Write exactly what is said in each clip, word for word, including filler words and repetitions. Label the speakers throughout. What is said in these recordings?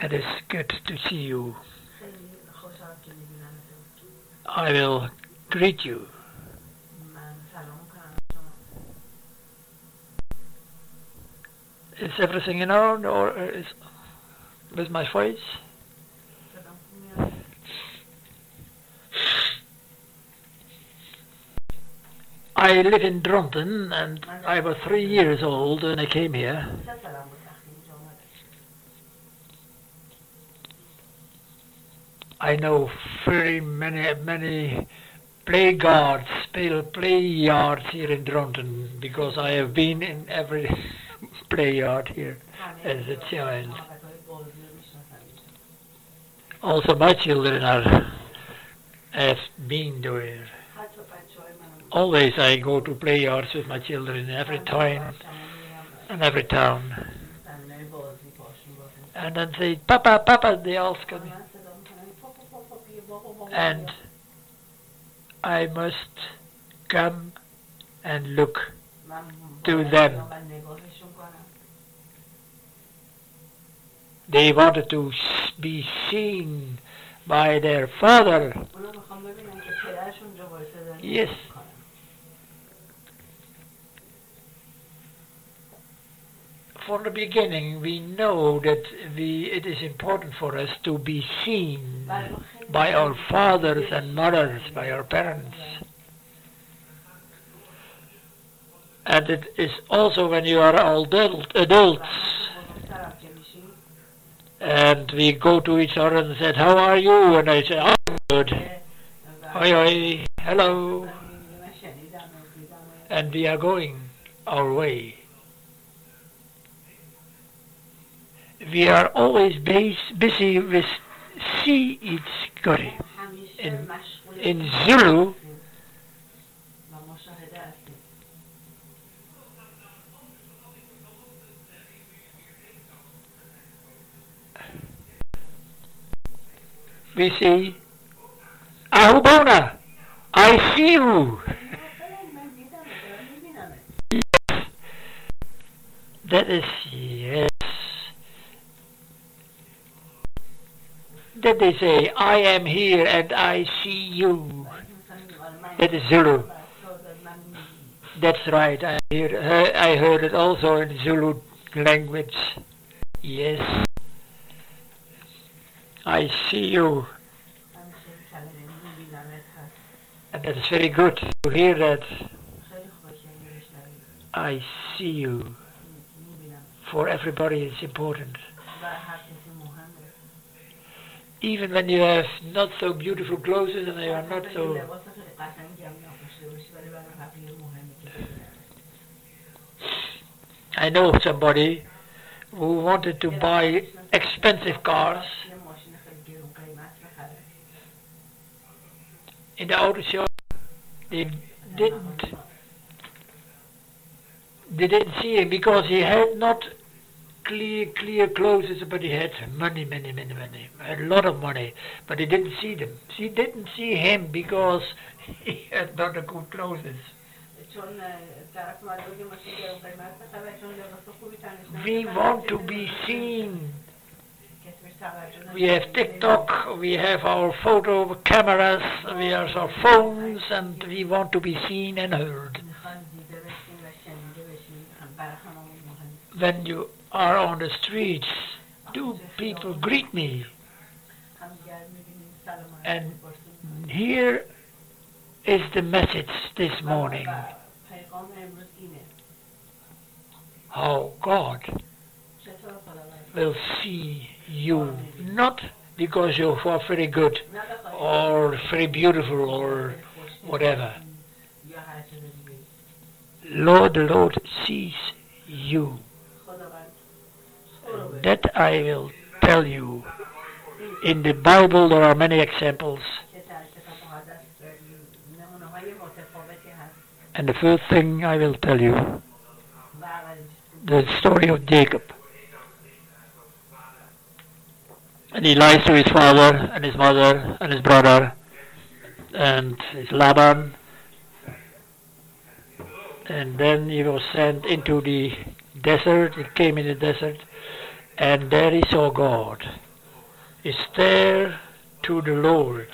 Speaker 1: It is good to see you. I will greet you. Is everything in order, or is with my voice? I live in Dronten, and I was three years old when I came here. I know very many, many play guards, play, play yards here in Dronten, because I have been in every play yard here as a child. Also my children are, have been there. Always I go to play yards with my children every time and every town. And then they, Papa, Papa, they ask me. And I must come and look to them. They wanted to be seen by their father. Yes. From the beginning, we know that we, it is important for us to be seen by our fathers and mothers, by our parents. And it is also when you are adult, adults, and we go to each other and say, how are you? And I say, I'm good. Hoi hoi, hello. And we are going our way. We are always base, busy with see each curry. In, in Zulu, we say, Ahubona, I see you. Yes. That is, yes. That they say, I am here and I see you. That is Zulu. That's right. I hear, I heard it also in Zulu language. Yes. I see you. And that is very good to hear that. I see you. For everybody it's important. Even when you have not so beautiful clothes and they are not so... I know somebody who wanted to buy expensive cars in the auto shop. They didn't, they didn't see him because he had not clear clear clothes, but he had money, many, many, many, a lot of money, but he didn't see them. She didn't see him because he had not a good clothes. We want to be seen. We have TikTok, we have our photo cameras, we have our phones, and we want to be seen and heard. When you are on the streets, do people greet me? And here is the message this morning. How God will see you, not because you are very good or very beautiful or whatever. Lord, the Lord sees you. That I will tell you. In the Bible there are many examples. And the first thing I will tell you, the story of Jacob. And he lies to his father and his mother and his brother and his Laban. And then he was sent into the desert. He came in the desert. And there he saw God. is there to the Lord.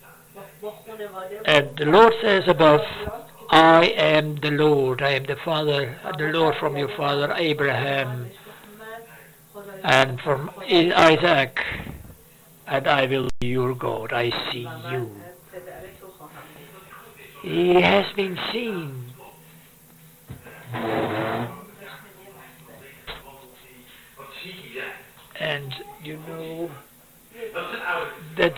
Speaker 1: And the Lord says above, I am the Lord, I am the Father, the Lord from your father Abraham, and from Isaac, and I will be your God. I see you. He has been seen. And you know that,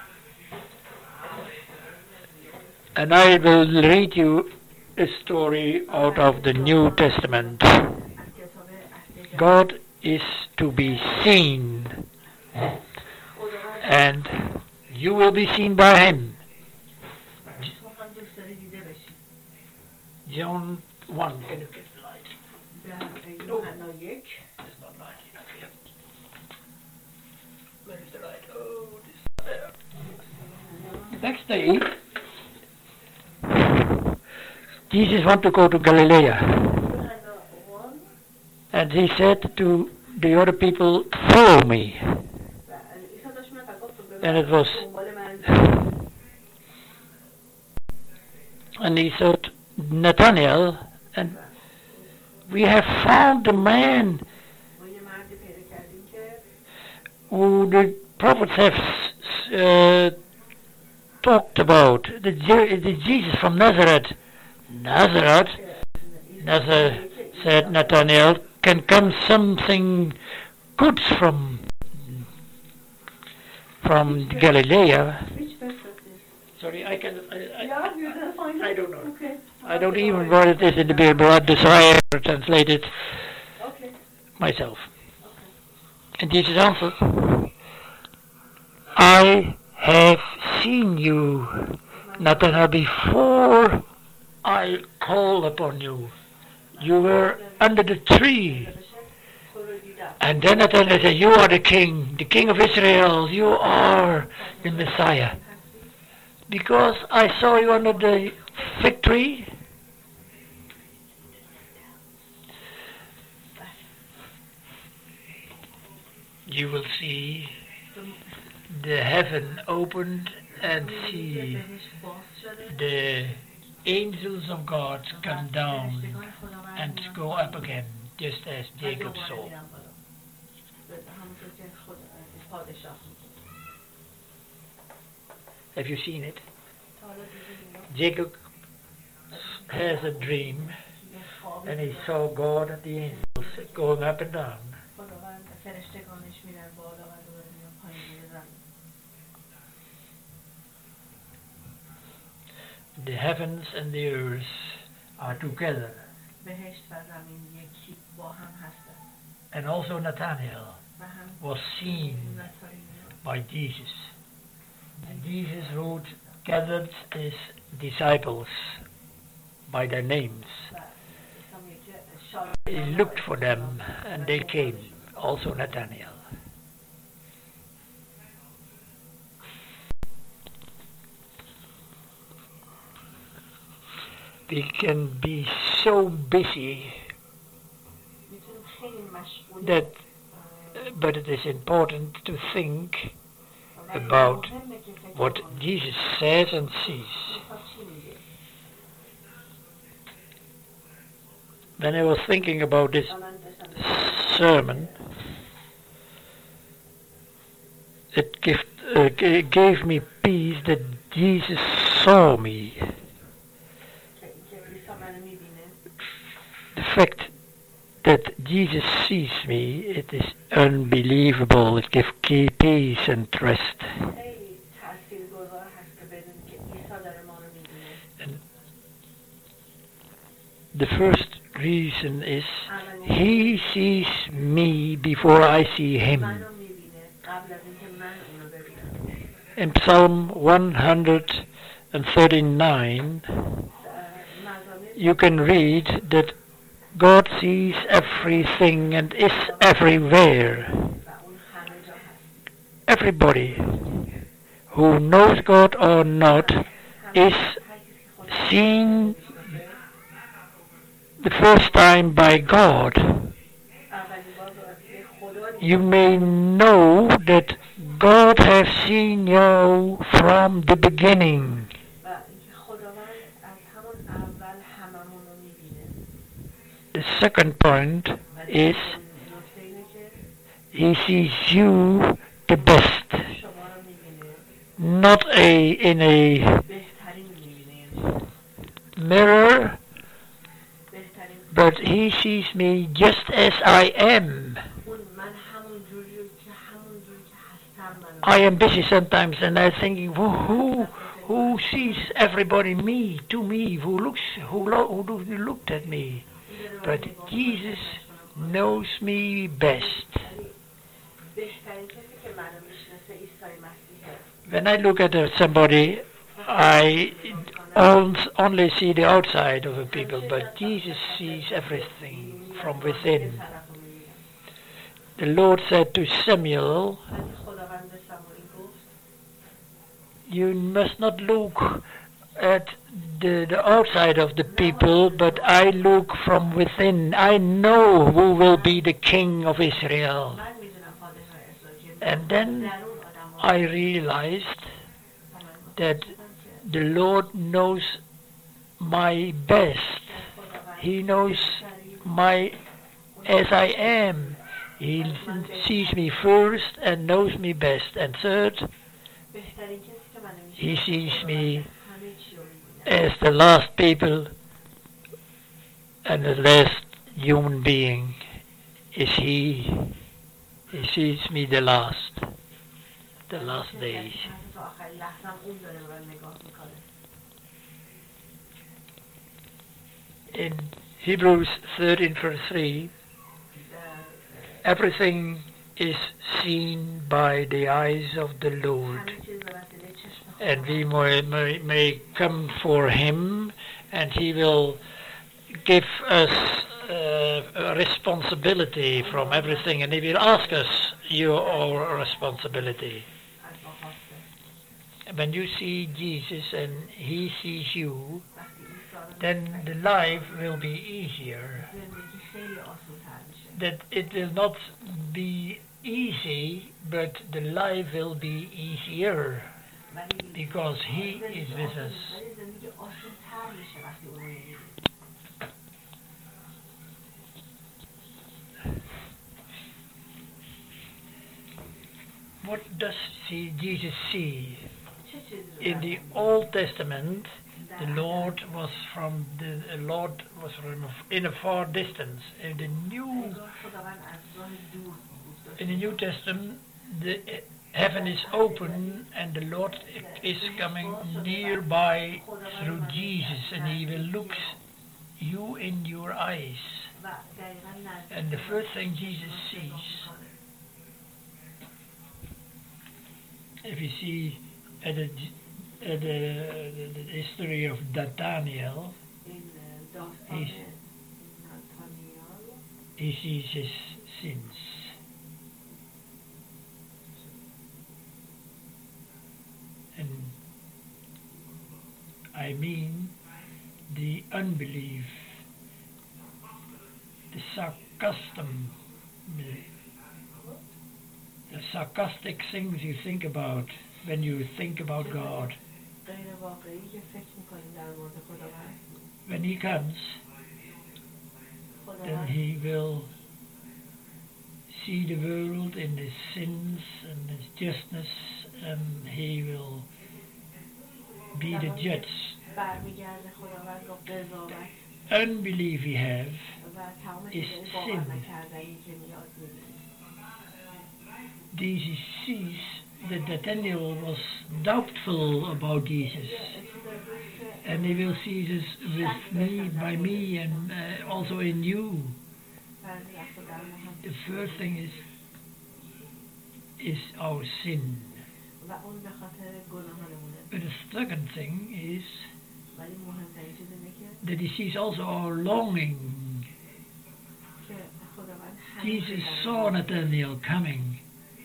Speaker 1: and I will read you a story out of the New Testament. God is to be seen, and you will be seen by him. John one, can you get the light? No, there's not light enough here. Where is the light? Oh, this there. Next day, Jesus wanted to go to Galilee. And he said to the other people, follow me. And it was, and he said, Nathanael, and we have found the man who the prophets have uh, talked about, the, the Jesus from Nazareth. Nazareth, Nazareth, said Nathanael, can come something good from from Galilee. Sorry, I can. I, I, I don't know. Okay. I don't even know what it is in the Bible. I desire to translate it okay. myself. Okay. And Jesus answered, I have seen you, Nathanael, before I called upon you. You were under the tree. And then Nathanael said, you are the king, the king of Israel. You are the Messiah. Because I saw you under the fig tree. You will see the heaven opened and see the angels of God come down and go up again, just as Jacob saw. Have you seen it? Jacob has a dream, and he saw God and the angels going up and down. The heavens and the earth are together. And also Nathanael was seen by Jesus. And Jesus wrote, gathered his disciples by their names. He looked for them and they came, also Nathanael. We can be so busy that, but it is important to think about what Jesus says and sees. When I was thinking about this sermon, it gave, uh, gave me peace that Jesus saw me. The fact that Jesus sees me, it is unbelievable. It gives peace and trust. And the first reason is he sees me before I see him. In Psalm one hundred thirty-nine, you can read that God sees everything and is everywhere. Everybody who knows God or not is seen the first time by God. You may know that God has seen you from the beginning. The second point is He sees you the best, not a in a mirror, but He sees me just as I am. I am busy sometimes, and I'm thinking, who who, who sees everybody me to me? Who looks who lo, who looked at me? But Jesus knows me best. When I look at uh, somebody, I only see the outside of a people, but Jesus sees everything from within. The Lord said to Samuel, you must not look at the, the outside of the people, but I look from within. I know who will be the king of Israel. And then I realized that the Lord knows my best. He knows my as I am. He sees me first and knows me best. And third, He sees me as the last people and the last human being is He. He sees me the last, the last days. In Hebrews thirteen verse three, everything is seen by the eyes of the Lord, and we may, may, may come for Him, and He will give us uh, a responsibility from everything, and He will ask us your responsibility. When you see Jesus and He sees you, then the life will be easier. That it will not be easy, but the life will be easier because He is with us. What does see Jesus see? In the Old Testament, the Lord was from the, the Lord was from in a far distance. In the New in the New Testament, the heaven is open and the Lord is coming nearby through Jesus, and He will look you in your eyes. And the first thing Jesus sees, if you see at the, at the, the, the history of Nathaniel, he, he sees his sins. And I mean the unbelief, the sarcasm, the sarcastic things you think about when you think about God. When He comes, then He will see the world in its sins and its justness, and He will be the judge. The unbelief we have is sin. Jesus sees that Nathaniel was doubtful about Jesus, and He will see this with me, by me, and uh, also in you. The first thing is is our sin. But the second thing is that He sees also our longing. Jesus saw Nathaniel coming,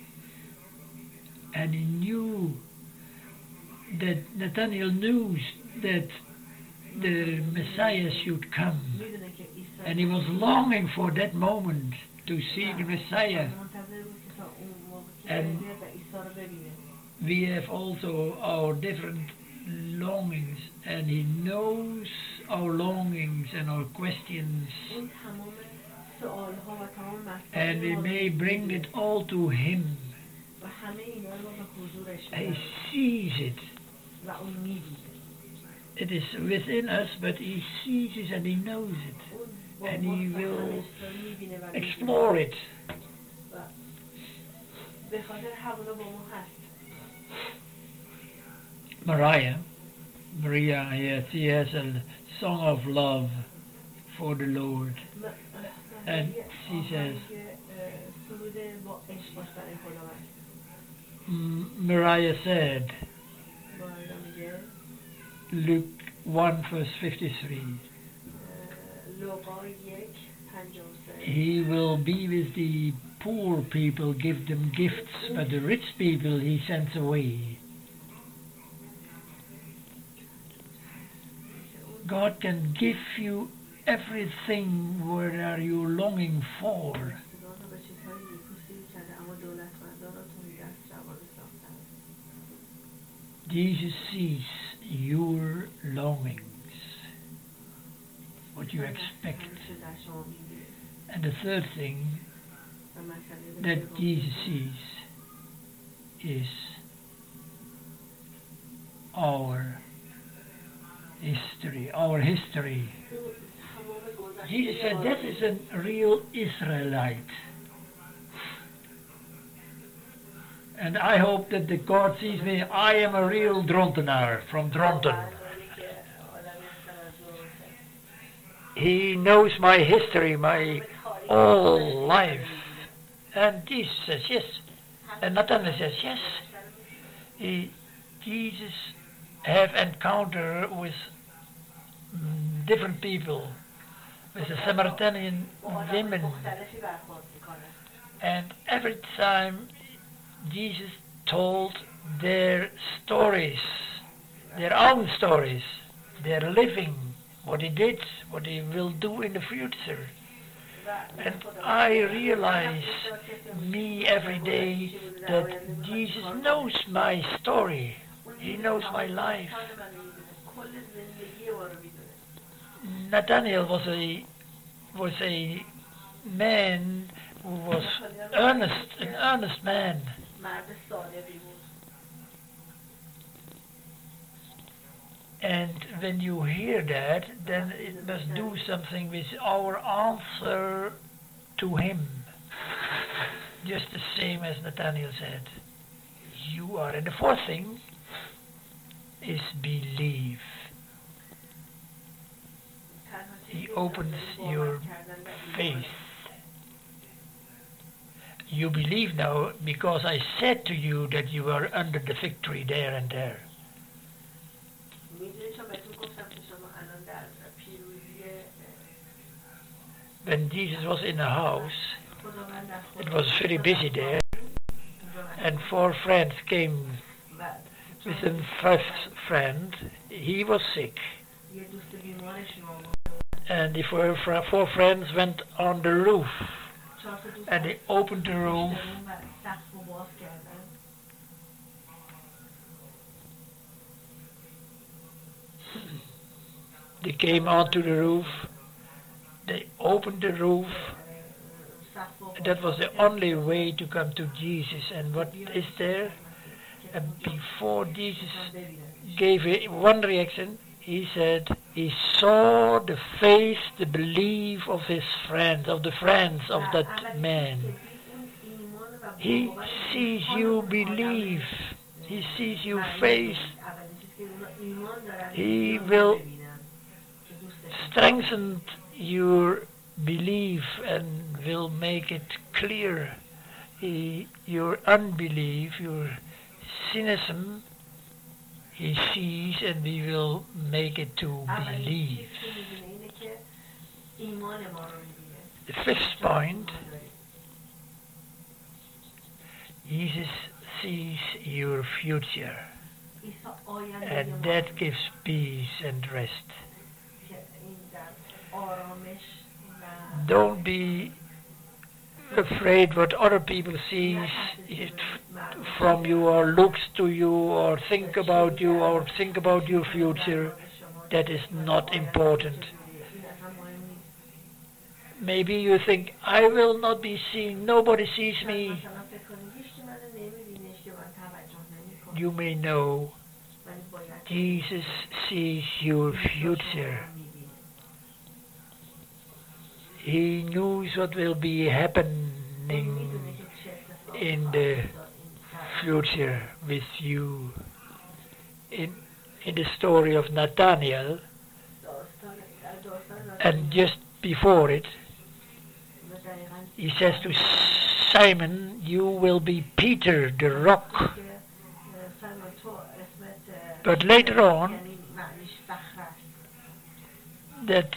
Speaker 1: and He knew that Nathaniel knew that the Messiah should come, and he was longing for that moment to see the Messiah. And we have also our different longings, and He knows our longings and our questions, and we may bring it all to Him. He sees it. It is within us, but He sees it and He knows it, and He will explore it. Mariah, Maria, yes, she has a song of love for the Lord, and she says, M- Mariah said, Luke one verse fifty-three, He will be with the poor people, give them gifts, but the rich people He sends away. God can give you everything. What are you longing for? Jesus sees your longings, what you expect. And the third thing that Jesus sees is our history, our history. Jesus said that is a real Israelite. And I hope that the God sees me. I am a real Drontenaar from Dronten. He knows my history, my whole life. And Jesus says yes. And Nathanael says yes. He, Jesus have encounter with mm, different people, with the Samaritan women. And every time Jesus told their stories, their own stories, their living, what He did, what He will do in the future. And I realize, me every day, that Jesus knows my story. He knows my life. Nathanael was a was a man who was earnest, an earnest man. And when you hear that, then it must do something with our answer to Him. Just the same as Nathanael said. You are. And the fourth thing is believe. He opens your faith. You believe now because I said to you that you are under the victory there and there. When Jesus was in a house, it was very busy there, and four friends came with a fifth friend. He was sick. And the four, four friends went on the roof, and they opened the roof. They came onto the roof, they opened the roof. That was the only way to come to Jesus. And what is there? And before Jesus gave a, one reaction, he said he saw the face, the belief of his friends, of the friends of that man. He sees you believe. He sees you face. He will strengthen your belief and will make it clear. He, your unbelief, your cynicism, He sees, and we will make it to believe. The fifth point, Jesus sees your future, and that gives peace and rest. Don't be afraid what other people sees it from you or looks to you or think about you or think about your future. That is not important. Maybe you think, I will not be seen, nobody sees me. You may know Jesus sees your future. He knows what will be happening in the future with you. In, in the story of Nathaniel, and just before it, he says to Simon, you will be Peter the rock. But later on, that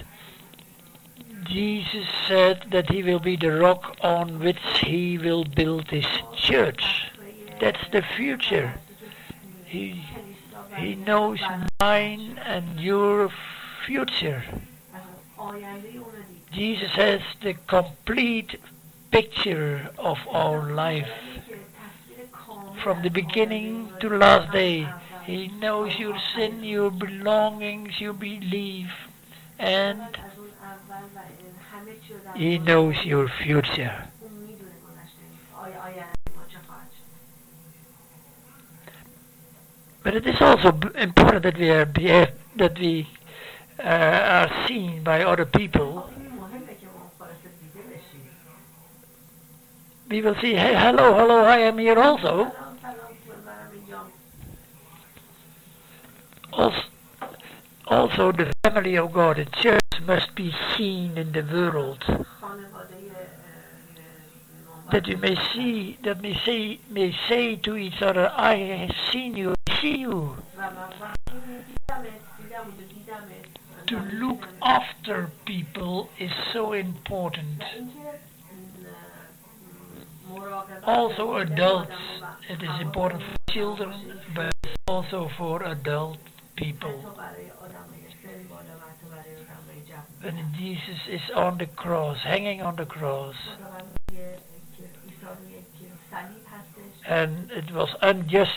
Speaker 1: Jesus said that he will be the rock on which he will build his church. That's the future. He, he knows mine and your future. Jesus has the complete picture of our life. From the beginning to the last day, he knows your sin, your belongings, your belief, and he knows your future. But it is also b- important that we are be- that we uh, are seen by other people. We will see, hey, hello, hello, I am here also. Also, also the family of God, the church, must be seen in the world. That we may see, that we say, may say to each other, I have seen you, I see you. To look after people is so important. Also adults, it is important for children, but also for adult people. When Jesus is on the cross, hanging on the cross, and it was unjust,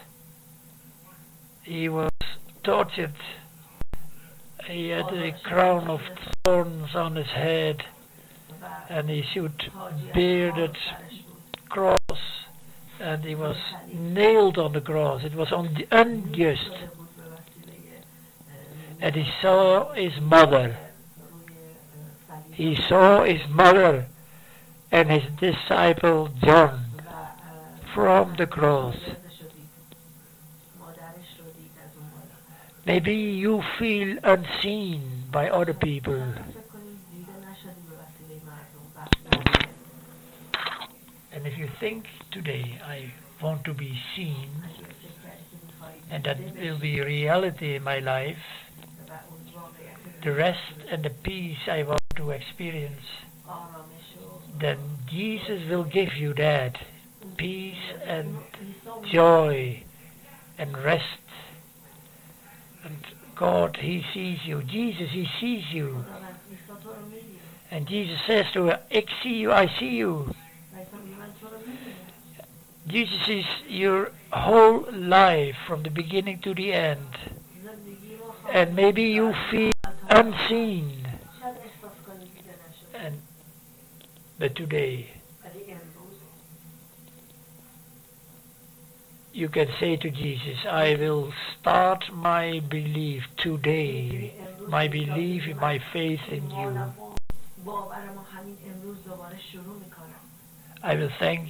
Speaker 1: he was tortured, he had a crown of thorns on his head, and he should bear that cross, and he was nailed on the cross. It was un- unjust. And he saw his mother. He saw his mother and his disciple John from the cross. Maybe you feel unseen by other people. And if you think today, I want to be seen, and that will be reality in my life, the rest and the peace I want to experience, then Jesus will give you that peace and joy and rest. And God, he sees you. Jesus, he sees you. And Jesus says to her, I see you, I see you. Jesus sees your whole life from the beginning to the end. And maybe you feel unseen. And but today you can say to Jesus, I will start my belief today, my belief in my faith in you. I will thank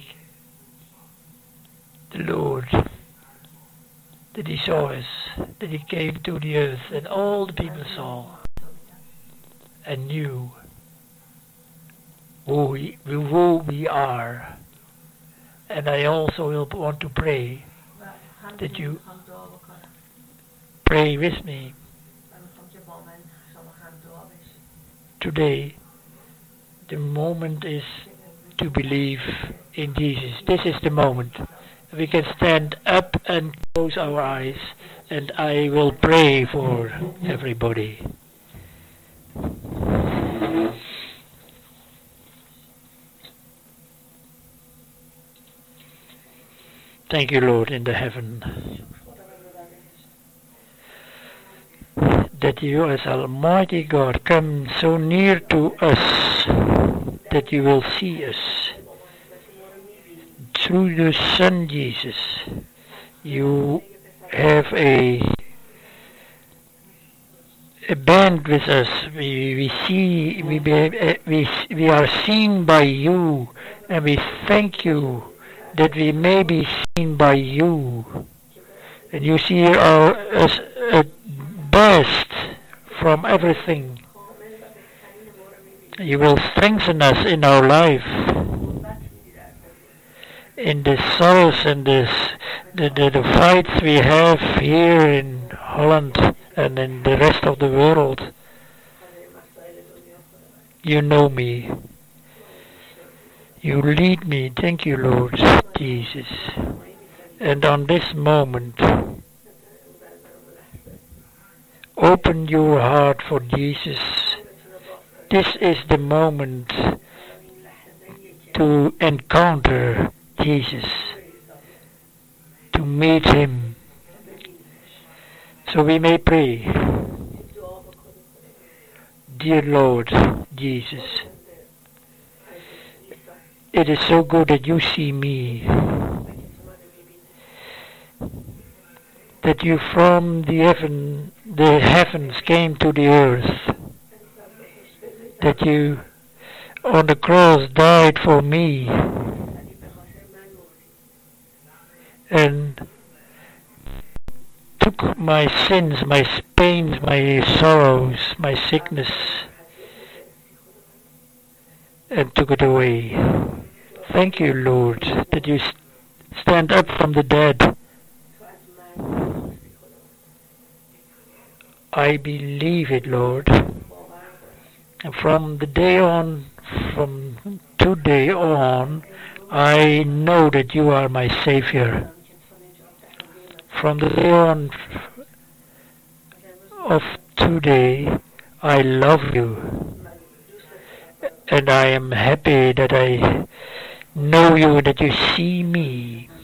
Speaker 1: the Lord that he saw us, that he came to the earth, and all the people saw and knew who we, who we are. And I also will want to pray that you pray with me today. The moment is to believe in Jesus. This is the moment. We can stand up and close our eyes, and I will pray for everybody. Thank you, Lord, in the heaven, that you as Almighty God come so near to us that you will see us through your Son Jesus. You have a a band with us. We we see we be, we we are seen by you, and we thank you that we may be seen by you, and you see our us at best from everything. You will strengthen us in our life, in the sorrows and the the, the, the fights we have here in Holland and in the rest of the world. You know me. You lead me. Thank you, Lord Jesus. And on this moment, open your heart for Jesus. This is the moment to encounter Jesus, to meet him. So we may pray. Dear Lord Jesus, it is so good that you see me, that you from the heaven, the heavens came to the earth, that you on the cross died for me, and took my sins, my pains, my sorrows, my sickness, and took it away. Thank you, Lord, that you stand up from the dead. I believe it, Lord. And from the day on, from today on, I know that you are my Savior. From the day on of today, I love you, and I am happy that I know you, that you see me.